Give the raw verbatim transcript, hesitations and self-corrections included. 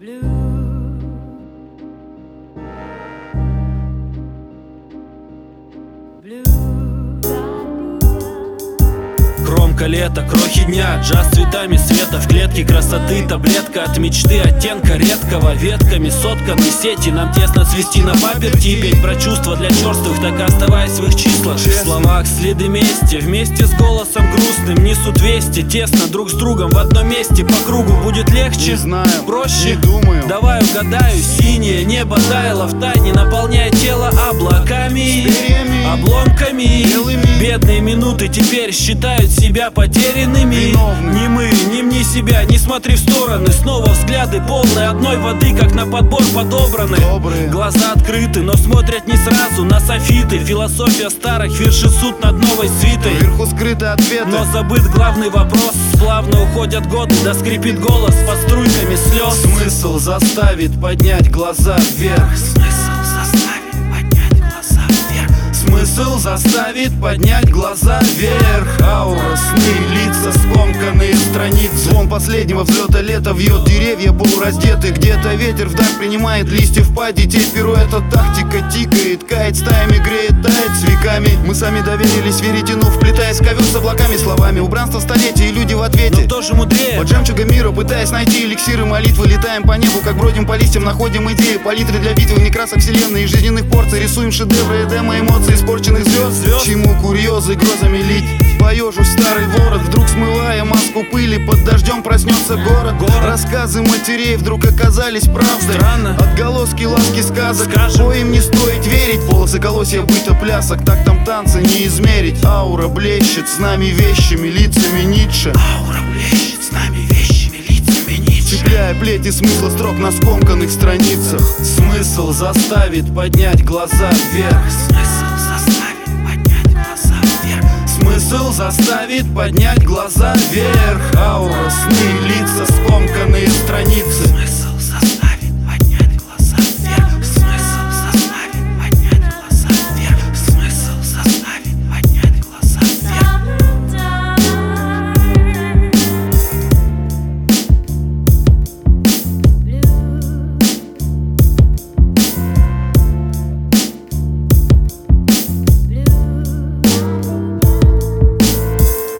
Кромка лета, крохи дня, джаз цветами света. В клетке красоты таблетка от мечты, оттенка редкого. Ветками сотканы сети, нам тесно свести на паперти. Петь про чувства для черствых, так и оставаясь в их числах. В словах следы мести, вместе с голосом грустным несут вести. Тесно друг с другом в одном месте, по кругу будет легче. Не знаю, проще, не думаю. давай угадаю. Синее небо таяло в тайне, наполняя тело облаками, обломками. Белыми. Бедные минуты теперь считают себя потерянными. Виновны. Ни мы, ни мне себя, не смотри в стороны. Снова взгляды полные одной воды, как на подбор подобраны. Добрые. Глаза открыты, но смотрят не сразу на софиты. Философия старых, верши суд над новой свитой. Вверху скрыты ответы, Но забыт главный вопрос. Плавно уходят годы, да скрипит голос под струйками слез. смысл заставит поднять глаза вверх. Смысл заставит поднять глаза вверх. Смысл заставит поднять глаза вверх. Аура, сны, лица, скомканные страницы. Звон последнего взлета лета вьет деревья полураздеты. Где-то ветер вдаль принимает листьев по детей. Пируэта тактика тикает, кает стаями, греет, тает с веками. Мы сами доверились веретену, вплетаясь в ковер с облаками, словами. Убранство столетий, и люди в ответе. Но тоже мудрее. Под жемчугом мира, пытаясь найти эликсиры молитвы, летаем по небу, как бродим по листьям, находим идеи, палитры для битвы, не красок вселенной и жизненных порций. Рисуем шедевры, эдема, эмоций, испорченных звезд. Звезд. Чему курьезы грозами лить? Поежусь старый ворот, вдруг смывая маску пыли. Под дождем проснется город. Город. Рассказы матерей вдруг оказались правдой. Странно. Отголоски ласки сказок. Скажем. Коим не стоит верить. Полосы колосья быта плясок, так там танцы не измерить. Аура блещет с нами вещами, лицами Ницше. Аура блещет с нами вещами, лицами Ницше. Цепляя плети смысла строк на скомканных страницах. Смысл заставит поднять глаза вверх. Смысл заставит поднять глаза вверх. Смысл заставит поднять глаза вверх. Аура, сны, лица, скомканные страницы.